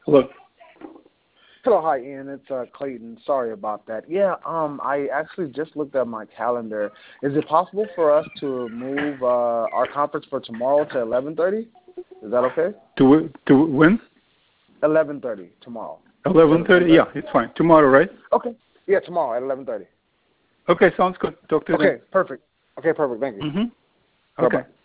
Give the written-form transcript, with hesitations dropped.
Hello. Hello, hi, Ian. It's Clayton. Sorry about that. Yeah, I actually just looked at my calendar. Is it possible for us to move our conference for tomorrow to 11:30? Is that okay? To when? 11:30 tomorrow. 11:30. Yeah, it's fine. Tomorrow, right? Okay. Yeah, tomorrow at 11:30. Okay, sounds good. Talk to you then. Okay, perfect. Okay, perfect. Thank you. Mm-hmm. Bye-bye. Okay.